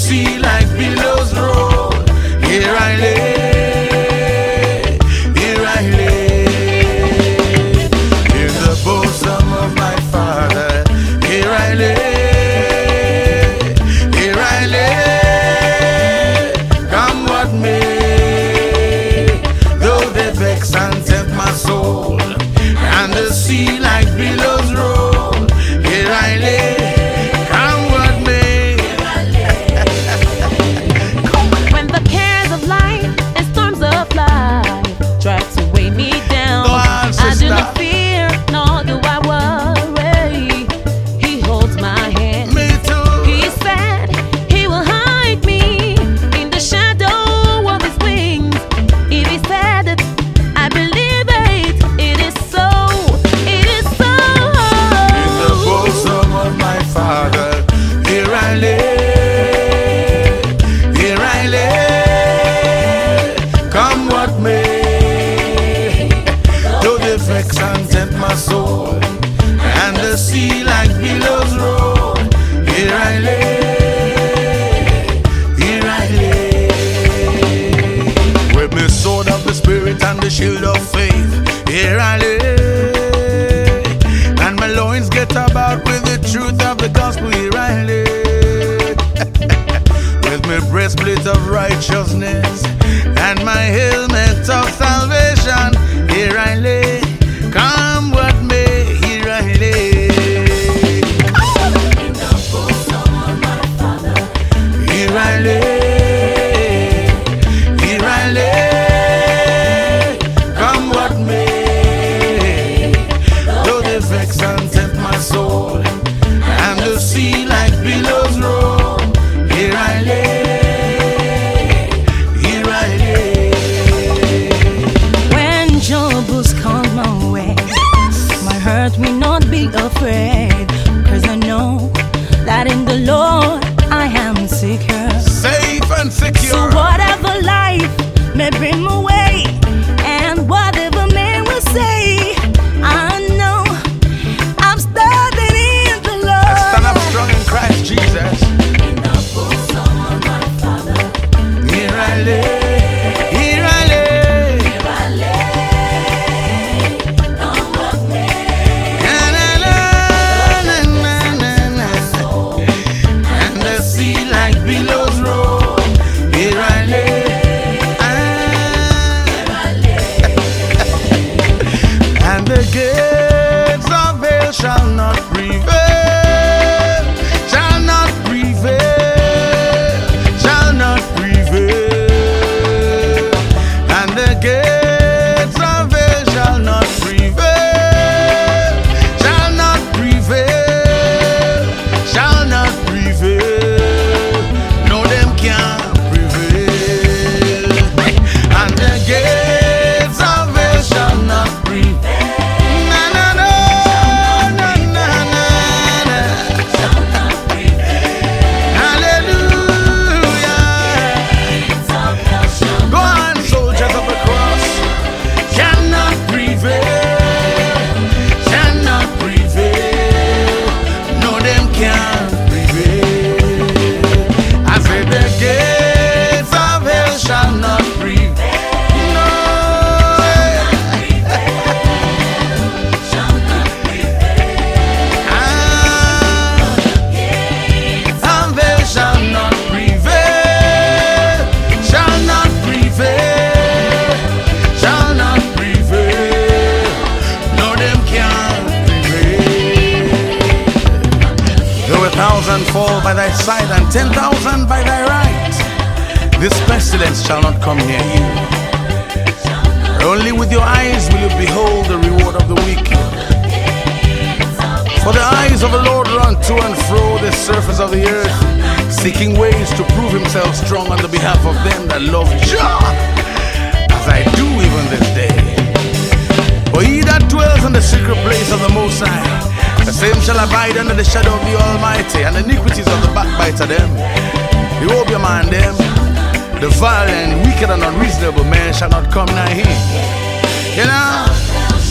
sea like billows roll. Here I lay, here I lay, in the bosom of my Father. Here I lay, here I lay, come what may, though they vex and tempt my soul, and the sea like billows roll. Here I lay, come what may. When the cares of life and storms of life try to weigh me down, Go on, I sister. do not fear, nor do I worry. He holds my hand. Me too. He said he will hide me in the shadow of his wings. If he said it, I believe it. It is so. It is so. In the bosom of my Father, here I lay, here I lay, come what may, though they vex and tempt my soul, and the sea like billows roll. Here I lay, here I lay, with my sword of the Spirit and the shield of faith. Here I lay, and my loins get about with the truth of the gospel. Here I lay, with my breastplate of righteousness and my helmet of salvation. Here I lay, come what may. Here I lay, here I lay, here I lay, come what may, though they vex and tempt my soul, and the sea like billows roll. Here I lay, here I lay. When troubles come my way, my heart will not be afraid, 'cause I know that in the Lord I am secure. Safe and So secure. whatever life may bring my way, and whatever man will say, I know I'm standing in the I stand up Lord. strong in Christ Jesus. Here I lay, here I lay, and the sea like billows roll. Here I lay, and the gates of hell shall not prevail, shall not prevail, shall not prevail, and the gates of hell shall not prevail, shall not prevail, shall not prevail, no them can't prevail, and the gates of hell shall not prevail. Na na na na na na na. Hallelujah. Go on, soldiers of the cross. Cannot prevail, cannot prevail, no them can't prevail. I said the gates of hell shall not prevail. No. And they shall not prevail, shall not prevail, shall not prevail, no them can't prevail. Though 1,000 fall by thy side and 10,000 by thy right, this pestilence shall not come near you. Only with your eyes will you behold the reward of the wicked. For the eyes of the Lord run to and fro the surface of the earth, seeking ways to prove himself strong on the behalf of them that love Jah, as I do even this day. For he that dwells in the secret place of the Most High, the same shall abide under the shadow of the Almighty, and the iniquities of the backbiter them, the opium man them, the vile and wicked and unreasonable man shall not come nigh him. You know,